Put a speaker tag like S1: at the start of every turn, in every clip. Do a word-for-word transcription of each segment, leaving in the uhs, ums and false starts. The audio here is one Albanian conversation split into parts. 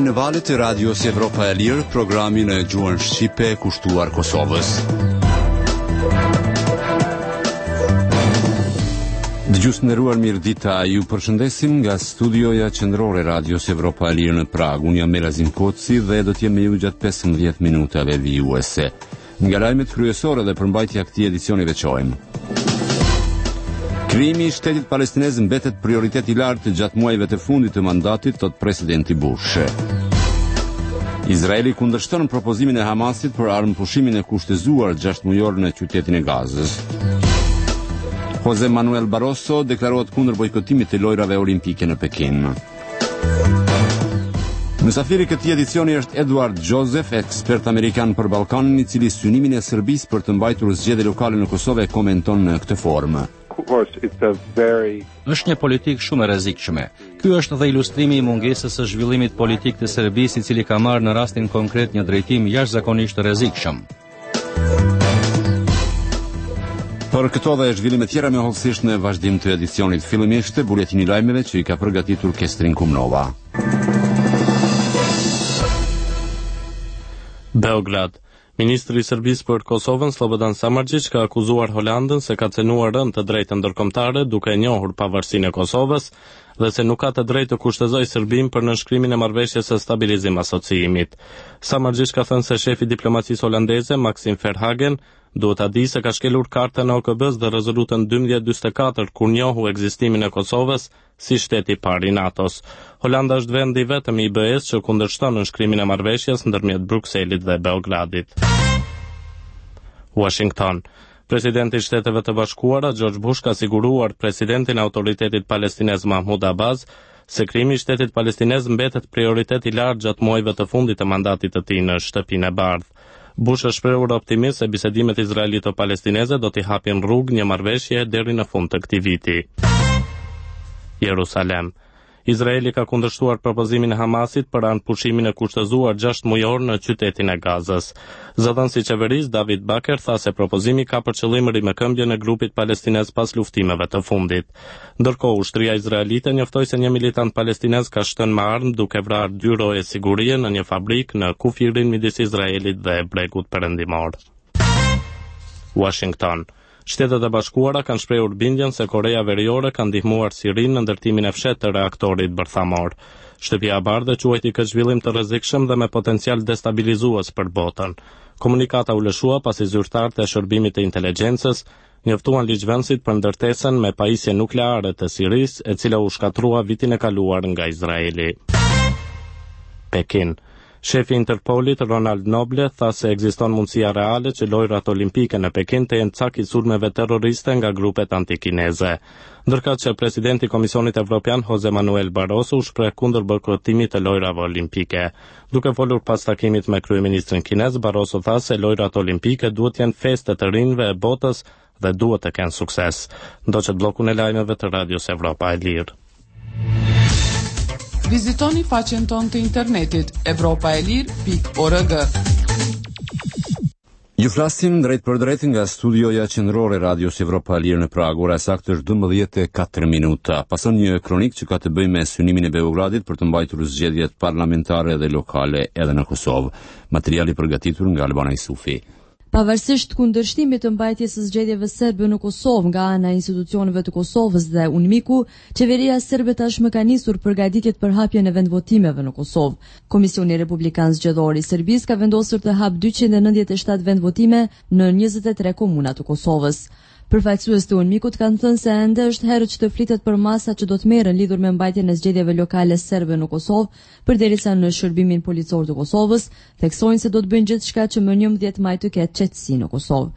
S1: në valët e radios Evropa e Lirë, programin e gjuhën shqipe kushtuar Kosovës. Dëgjues të nderuar, mirëdita, ju përshëndesim nga studioja qendrore e radios Evropa e Lirë në Prag. Unë jam Merazim Koci dhe do të jem me ju gjatë pesëmbëdhjetë minutave vijuese. Nga lajmet kryesore dhe përmbajtja e këtij edicioni veçojmë. Krijimi i shtetit palestinez mbetet prioritet i lartë gjatë muajve të fundit të mandatit, thot presidenti Bush. Izraeli kundërshton propozimin e Hamasit për armëpushimin e kushtëzuar gjashtë mujor në qytetin e Gazës. Jose Manuel Barroso deklarohet kundër bojkotimit të lojrave olimpike në Pekin. Mysafiri këtij edicioni është Edward Joseph, ekspert amerikan për Ballkanin, i cili synimin e Serbisë për të mbajtur zgjedhje lokale në Kosovë komenton në këtë formë.
S2: Very... është një politikë shumë e rrezikshme. Ky është dhe ilustrimi i mungesës së zhvillimit politik të Serbisë, i cili ka marrë në rastin konkret një drejtim jashtëzakonisht të rrezikshëm.
S1: Për këto dhe zhvillime tjera me hollësisht në vazhdim të edicionit, fillimisht buletini i lajmeve që i ka përgatitur Kestrin Kumnova.
S3: Beograd. Ministri i Serbisë për Kosovën, Slobodan Samardžić, ka akuzuar Holandën se ka cenuar rënd të drejtën ndërkombëtare duke e njohur pavarësinë e Kosovës dhe se nuk ka të drejtë të kushtozojë Serbinë për nënshkrimin e marrëveshjes së stabilizim asociimit. Samardžić ka thënë se shefi i diplomacisë holandeze, Maxim Verhagen, duhet ta di se ka shkelur kartën e O K B-s dhe rezolutën dymbëdhjetë dymbëdhjetë e katër kur njohu ekzistimin e Kosovës si shteti i parë i NATO-s. Holanda është vendi vetëm i B E-s që kundërshton nënshkrimin e marrëveshjes ndërmjet Brukselit dhe Beogradit. Washington. Presidenti i Shteteve të Bashkuara George Bush ka siguruar presidentin e Autoritetit Palestinez Mahmoud Abbas se krijimi i shtetit palestinez mbetet prioritet i lartë gjatë muajve të fundit të mandatit të tij në Shtëpinë e Bardhë. Bush është shprehur optimist se bisedimet izraelito-palestineze do t'i hapin rrugë një marrëveshje deri në fund të këtij viti. Jerusalem. Izraeli ka kundërshtuar propozimin e Hamasit për anëpushimin e kushtëzuar gjashtë mujor në qytetin e Gazës. Zëdhënësi i qeverisë David Baker tha se propozimi ka për qëllim rimëkëmbjen e grupit palestinez pas luftimeve të fundit. Ndërkohë, ushtria izraelite njoftoi se një militant palestinez ka shtënë me armë duke vrarë dy roje sigurie në një fabrikë në kufirin midis Izraelit dhe Bregut Perëndimor. Washington. Shtetet e Bashkuara kanë shprehur bindjen se Korea Veriore ka ndihmuar Sirinë në ndërtimin e fshehtë të reaktorit bërthamor. Shtëpia e Bardhë quajti këtë zhvillim të rrezikshëm dhe me potencial destabilizues për botën. Komunikata u lëshua pasi zyrtarët e shërbimit të inteligjencës njoftuan ligjvendësit për ndërtesën me pajisje nukleare të Sirisë, e cila u shkatrua vitin e kaluar nga Izraeli. Pekin. Shefi i Interpolit Ronald Noble tha se ekziston mundësia reale që lojrat olimpike në Pekin të jenë cak i sulmeve terroriste nga grupet antikineze. Ndërkëtë që presidenti i Komisionit Evropian Jose Manuel Barroso u shpreh kundër bojkotimit të lojrave olimpike. Duke folur pas takimit me kryeministrin kinez, Barroso tha se lojrat olimpike duhet të jenë festë të rinjve e botës dhe duhet të kenë sukses. Ndoqët bllokun e lajmeve të Radios Evropa e Lirë.
S4: Vizitoni faqen tonë të internetit evropaelir pikë org.
S1: Ju flasim drejt për drejt nga studioja qendrore Radios Evropa e Lirë në Prag. Ora saktë është dymbëdhjetë e katër minuta. Pason një kronik që ka të bëjë me synimin e Beogradit për të mbajtur zgjedhjet parlamentare dhe lokale edhe në Kosovë. Materiali përgatitur nga Albana Isufi.
S5: Pavarësisht kundërshtimit të mbajtjes së zgjedhjeve serbe në Kosovë nga ana e institucioneve të Kosovës dhe UNMIK-u, qeveria serbe tashmë ka nisur përgatitjet për hapjen e vendvotimeve në Kosovë. Komisioni Republikan Zgjedhor i Serbisë ka vendosur të hap dyqind e nëntëdhjetë e shtatë vendvotime në njëzet e tre komuna të Kosovës. Përfaqësues të UNMIK-ut kanë thënë se ende është herë që të flitet për masa që do të merren lidhur me mbajtjen e zgjedhjeve lokale serbe në Kosovë, përderisa në shërbimin policor të Kosovës theksojnë se do të bëjnë gjithçka që më njëmbëdhjetë maj të ketë qetësi në Kosovë.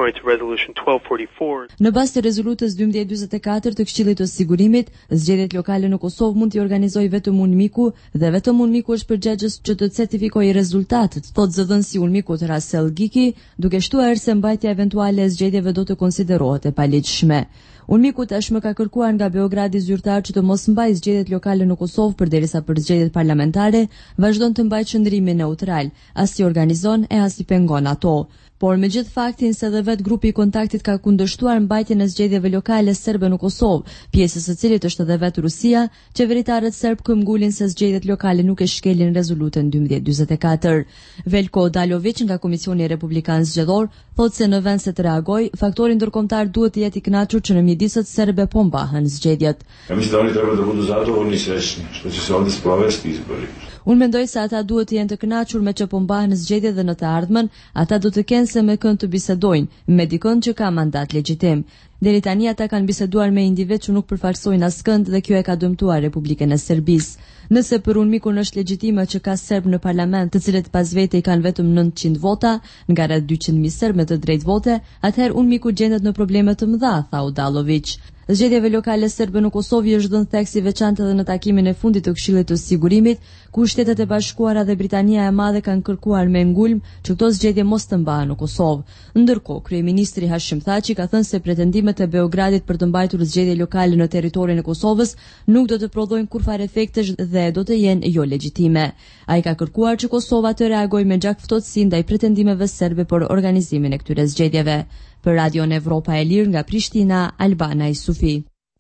S5: Në bazë të rezolutës dymbëdhjetë dymbëdhjetë e katër të Këshillit të Sigurimit, zgjedhjet lokale në Kosovë mund t'i organizojë vetëm UNMIK-u dhe vetëm UNMIK-u është përgjegjës që të certifikojë rezultatet, thotë zëdhënësi i UNMIK-ut Rasel Giki, duke shtuar se mbajtja eventuale e zgjedhjeve do të konsiderohet e paligjshme. UNMIK-u tashmë ka kërkuar nga Beogradi zyrtar që të mos mbajë zgjedhjet lokale në Kosovë, përderisa për zgjedhjet parlamentare vazhdon të mbajë qëndrimin neutral, as i organizon e as i pengon ato. Por me gjithë faktin se dhe vetë grupi i kontaktit ka kundërshtuar mbajtjen e zgjedhjeve lokale serbe në Kosovë, pjesës së cilit është edhe vetë Rusia, qeveritarët serb këmbgulin se zgjedhjet lokale nuk e shkelin rezolutën dy mijë njëzet e katër. Veljko Odalović nga Komisioni Republikan Zgjedhor thotë se në vend se të reagoj, faktori ndërkombëtar duhet të jetë i kënaqur që në mjediset serbe po mbahen zgjedhjet.
S6: Ja mislim da oni treba da budu zadovoljni i srećni što će se ovdje sprovesti izbori.
S5: Unë mendoj se ata duhet të jenë të kënaqur me që po mbahen zgjedhjet dhe në të ardhmen, ata do të kenë se me kënd të bisedojnë, me dikën që ka mandat legjitim. Deri tani ata kanë biseduar me individ që nuk përfaqësojnë askënd dhe kjo e ka dëmtuar Republikën e Serbisë. Nëse për unë mikun është legjitime që ka serb në parlament, të cilët pas vete i kanë vetëm nëntëqind vota, nga rreth dyqind mijë serb me të drejtë vote, atëherë unë miku gjendet në probleme të mëdha, tha Odalović. Zgjedhjeve lokale serbe në Kosovë është dhënë theksi veçantë edhe në takimin e fundit të Këshillit të Sigurimit, ku Shtetet e Bashkuara dhe Britania e Madhe kanë kërkuar me ngulm që këto zgjedhje mos të mbahen në Kosovë. Ndërkohë, kryeministri Hashim Thaçi ka thënë se pretendimet e Beogradit për të mbajtur zgjedhje lokale në territorin e Kosovës nuk do të prodhojnë kurfar efektesh dhe do të jenë jo legjitime. Ai ka kërkuar që Kosova të reagojë me gjakftotësi ndaj pretendimeve serbe për organizimin e këtyre zgjedhjeve. Për Radion Evropa e Lirë nga Prishtina, Albana Isufi.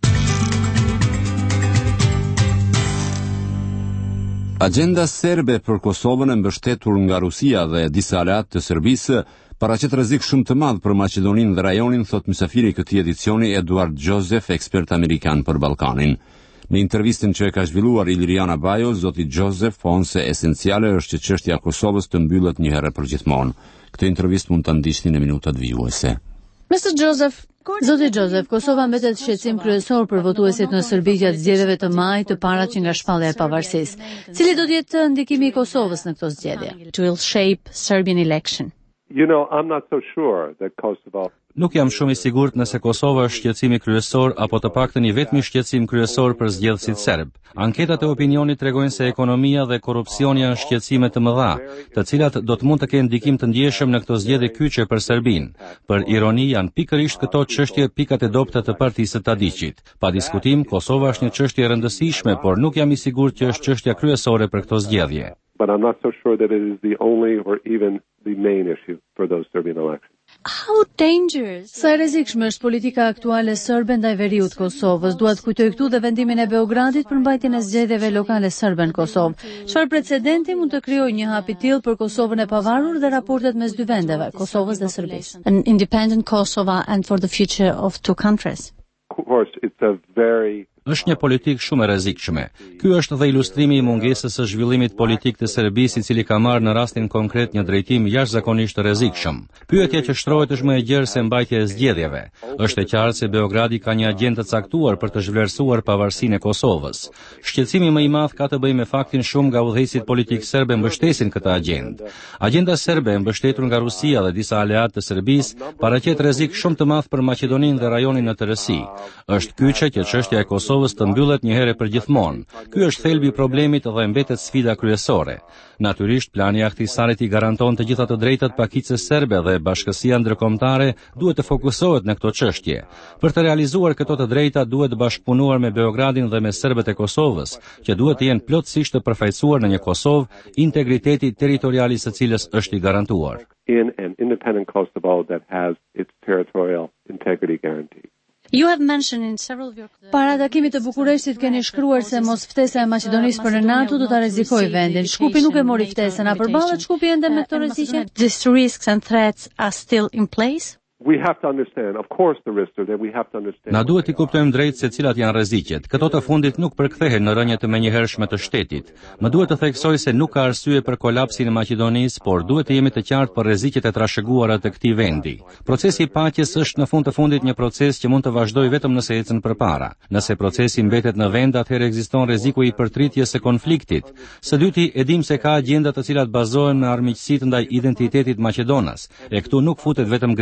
S1: Agenda serbe për Kosovën e mbështetur nga Rusia dhe disa aleat të Serbisë paraqet rrezik shumë të madh për Maqedoninë dhe rajonin, thot mysafiri i këtij edicioni Eduard Joseph, ekspert amerikan për Ballkanin. Në intervistën që e ka zhvilluar Iliriana Bajo, zoti Joseph thonë se esenciale është që çështja e Kosovës të mbyllet një herë për gjithmonë. Këtë intervistë mund ta ndiqni në minutat vijuese.
S7: mister Joseph, Zoti Joseph, Kosova mbetet shqetësim kryesor për votuesit në Serbi gjatë zgjedhjeve të majit të parat që nga shpallja e pavarësisë. Cili do të jetë ndikimi i Kosovës në këto zgjedhje?
S8: It will shape Serbian election.
S6: You know, I'm not so sure that Kosovo
S2: Nuk jam shumë i sigurt nëse Kosova është shqetësimi kryesor apo të paktën i vetmi shqetësim kryesor për zgjedhësit serb. Anketat e opinionit tregojnë se ekonomia dhe korrupsioni janë shqetësime të mëdha, të cilat do të mund të kenë ndikim të ndjeshëm në këto zgjedhje kyçe për Serbinë. Për ironi janë pikërisht këto çështje pikat e dobta të Partisë së Tadiçit. Pa diskutim, Kosova është një çështje e rëndësishme, por nuk jam i sigurt që është çështja kryesore për këto zgjedhje.
S6: But I'm not so sure that it is the only or even the main issue for those Serbian elections.
S8: How dangerous?
S7: Sa e rrezikshme është politika aktuale serbe ndaj veriut Kosovës. Dua të kujtoj këtu dhe vendimin e Beogradit për mbajtjen e zgjedhjeve lokale serbe në Kosovë. Çfarë precedenti mund të krijojë një hap i tillë për Kosovën e pavarur dhe raportet mes dy vendeve, Kosovës dhe Serbisë?
S8: An independent Kosovo and for the future of two countries.
S6: Of course, it's a very
S2: Është një politikë shumë e rrezikshme. Ky është dhe ilustrimi i mungesës së zhvillimit politik të Serbisë, i cili ka marrë në rastin konkret një drejtim jashtëzakonisht të rrezikshëm. Pyetja që shtrohet është më e gjerë se mbajtja e zgjedhjeve. Është e qartë se Beogradi ka një agjendë të caktuar për të zhvlerësuar pavarësinë e Kosovës. Shqetësimi më i madh ka të bëjë me faktin shumë nga udhëheqësit politik serbe mbështesin këtë agjendë. Agjenda serbe, mbështetur nga Rusia dhe disa aleat të Serbisë, paraqet rrezik shumë të madh për Maqedoninë dhe rajonin në tërësi. Është kyçe që çështja e Kosovës të mbyllet një herë për gjithmonë. Ky është thelbi i problemit dhe mbetet sfida kryesore. Natyrisht, plani i Ahtisarit i garanton të gjitha të drejtat pakicës serbe dhe bashkësia ndërkombëtare duhet të fokusohet në këto çështje. Për të realizuar këto të drejta duhet bashkëpunuar me Beogradin dhe me serbët e Kosovës, që duhet të jenë plotësisht të përfaqësuar në një Kosovë, integriteti territorial i së cilës është i garantuar.
S6: in an independent Kosovo that has its territorial integrity guaranteed.
S8: You have mentioned in several of your
S7: Para takimit të Bukureshtit keni shkruar se mos ftesa e Maqedonisë për në NATO do ta rrezikojë vendin. Shkupi nuk e mori ftesën, a përballet Shkupi ende me këto rreziqe?
S8: These risks and threats are still in place?
S6: We have to understand, of course the risks are there, we have to understand.
S2: Na duhet i kuptojmë drejt se cilat janë rreziqet. Këto të fundit nuk përkthehen në rënje të menjëhershme të shtetit. Më duhet të theksoj se nuk ka arsye për kolapsin e Maqedonisë, por duhet të jemi të qartë për rreziqet e trashëguara të këtij vendi. Procesi i paqes është në fund të fundit një proces që mund të vazhdojë vetëm nëse ecën përpara. Nëse procesi mbetet në vend, atëherë ekziston rreziku i përtritjes së konfliktit. Së dyti, e dim se ka agjenda të cilat bazohen në armiqësi ndaj identitetit maqedonas. E këtu nuk futet vetëm Greqia,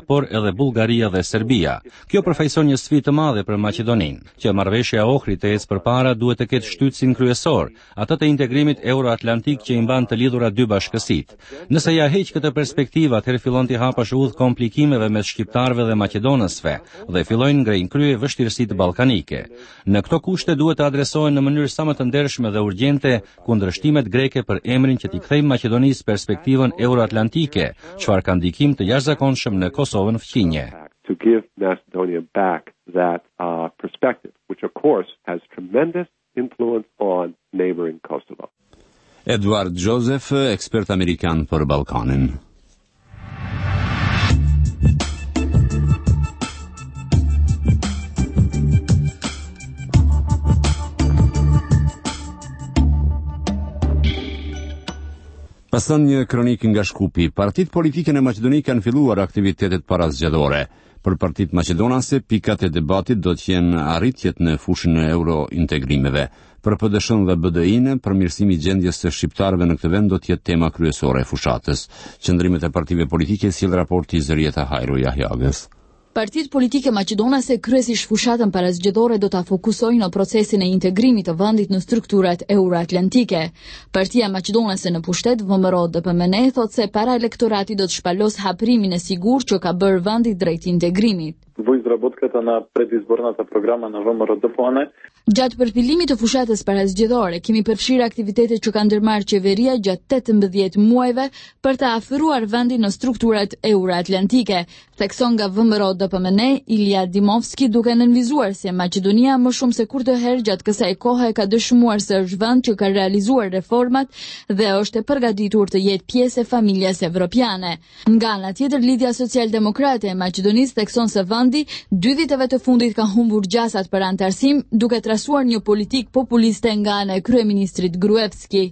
S2: por edhe Bullgaria dhe Serbia. Kjo përfaqëson një sfidë të madhe për Maqedoninë, që marrëveshja e Ohrit të ecë përpara duhet të ketë shtytsin kryesor, atë të integrimit euroatlantik që i mban të lidhura dy bashkësitë. Nëse ja heq këtë perspektivë, atëherë fillon të hapash udhë komplikimeve mes shqiptarëve dhe maqedonësve dhe fillojnë ngrejnë krye vështirësitë ballkanike. Në këto kushte duhet të adresohen në mënyrë sa më të ndershme dhe urgjente kundërshtimet greke për emrin që t'i kthejë Maqedonisë perspektivën euroatlantike, çfarë ka ndikim të jashtëzakonshëm në Kosovën fqinje.
S6: To give Macedonia back that uh, perspective, which of course has tremendous influence on neighboring Kosovo.
S1: Edward Joseph, ekspert amerikan për Ballkanin. Pason një kronik nga Shkupi. Partitë politike në Maqedoni kanë filluar aktivitetet parazgjedhore. Për partitë maqedonase, pikat e debatit do të jenë arritjet në fushën e eurointegrimeve. Për P D S-n dhe B D I-n, përmirësimi i gjendjes së shqiptarëve në këtë vend do të jetë tema kryesore e fushatës. Qëndrimet e partive politike sjell raporti Zërieta Hajru Jahjagës.
S5: Partitë politike maqedonase kryesisht fushatën parazgjedhore do ta fokusojnë në procesin e integrimit të vendit në strukturat euroatlantike. Partia maqedonase në pushtet V M R O D P M N thotë se para elektorati do të shpalos haprimin e sigurt që ka bërë vendi drejt integrimit.
S9: Во изработката на предизборната програма на V M R O D P M N.
S5: Gjatë përfillimit të fushatës parazgjedhore, kemi përfshirë aktivitetet që ka ndërmarrë qeveria gjatë tetëmbëdhjetë muajve për të afëruar vendin në strukturat euroatlantike, thekson nga V M R O D P M N Ilija Dimovski, duke nënvizuar se Maqedonia më shumë se kurdoherë gjatë kësaj kohe ka dëshmuar se është vend që ka realizuar reformat dhe është e përgatitur të jetë pjesë e familjes evropiane. Nga ana tjetër, Lidhja Social-Demokrate e Maqedonisë thekson se vendi dy viteve të fundit ka humbur gjasat për antarësim, duke trasuar një politik populiste nga ana e kryeministrit Gruevski.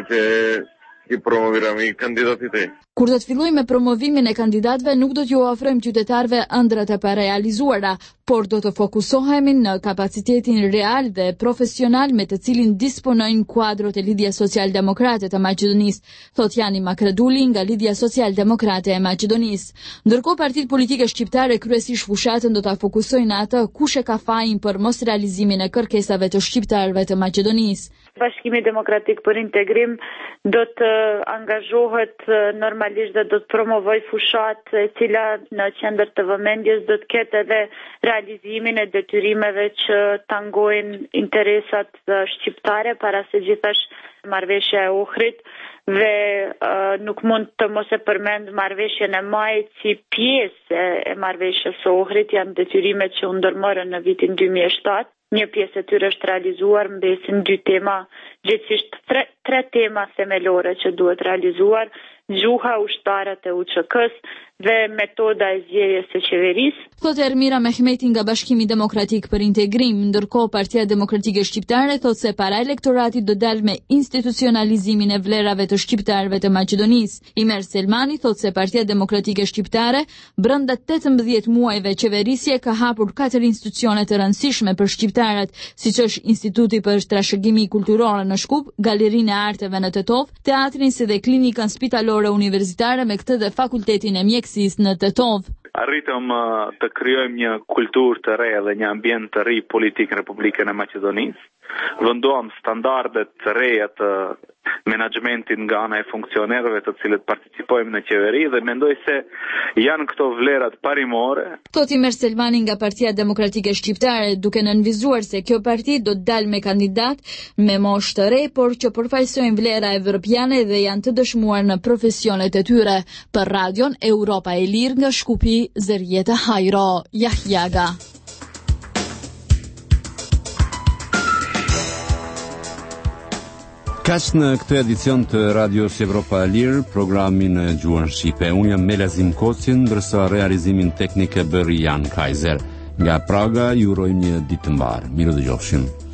S9: I promovirami kandidatite.
S5: Kur do të fillojmë me promovimin e kandidatëve, nuk do t'ju ofrojmë qytetarëve ëndrat e parealizuara, por do të fokusohemi në kapacitetin real dhe profesional me të cilin disponojnë kuadrot e Lidhjes Social-Demokrate të Maqedonisë, thot Jani Makreduli nga Lidhja Social-Demokrate e Maqedonisë. Ndërkohë partitë politike shqiptare kryesisht fushatën do ta fokusojnë atë kush e ka fajin për mos realizimin e kërkesave të shqiptarëve të Maqedonisë.
S10: Bashkimi Demokratik për Integrim do të angazhohet normalisht dhe do të promovoj fushat e cila në qendër të vëmendjes do të ketë edhe realizimin e detyrimeve që tangojnë interesat shqiptare para se gjithash marrëveshja e Ohrit dhe uh, nuk mund të mos e përmend marrëveshjen e majit si pjesë e marrëveshjes së Ohrit, janë detyrimet që u ndërmorën në vitin dy mijë e shtatë. Një pjesë e tyre është realizuar, mbesin dy tema, gjithsesi tre, tre tema themelore që duhet realizuar, gjuha, ushtarët e U Q K-s dhe metoda e zgjedhjes së qeverisë.
S5: Thotë Ermira Mehmeti nga Bashkimi Demokratik për Integrim, ndërkohë Partia Demokratike Shqiptare thotë se para elektoratit do dalë me institucionalizimin e vlerave të shqiptarëve të Maqedonisë. Imer Selmani thotë se Partia Demokratike Shqiptare brenda tetëmbëdhjetë muajve qeverisje ka hapur katër institucione të rëndësishme për shqiptarët, siç është Instituti për Trashëgimi Kulturore në Shkup, Galerinë e Arteve në Tetov, teatrin si dhe klinikën spitalore universitare me këtë dhe fakultetin e mjekësisë në Tetov.
S9: Arritëm uh, të krijojmë një kulturë të re dhe një ambient të ri politik në Republikën e Maqedonisë. Vendoam standardet të reja të menaxhmentit nga ana e funksionerëve të cilët participojmë në qeveri dhe mendoj se janë këto vlerat parimore.
S5: Thoti Imer Selmani nga Partia Demokratike Shqiptare, duke nënvizuar se kjo parti do të dalë me kandidat me moshë të re, por që përfaqësojnë vlera evropiane dhe janë të dëshmuar në profesionet e tyre. Për radion Europa e Lirë nga Shkupi, Zërieta Hajro Jahjaga.
S1: Kaq në këtë edicion të Radios Evropa e Lirë, programin e gjuhën shqipe. Unë jam Melazim Kocin, ndërsa realizimin teknik e bëri Jan Kaiser. Nga Praga ju uroj një ditë të mbarë. Mirë dëgjofshim.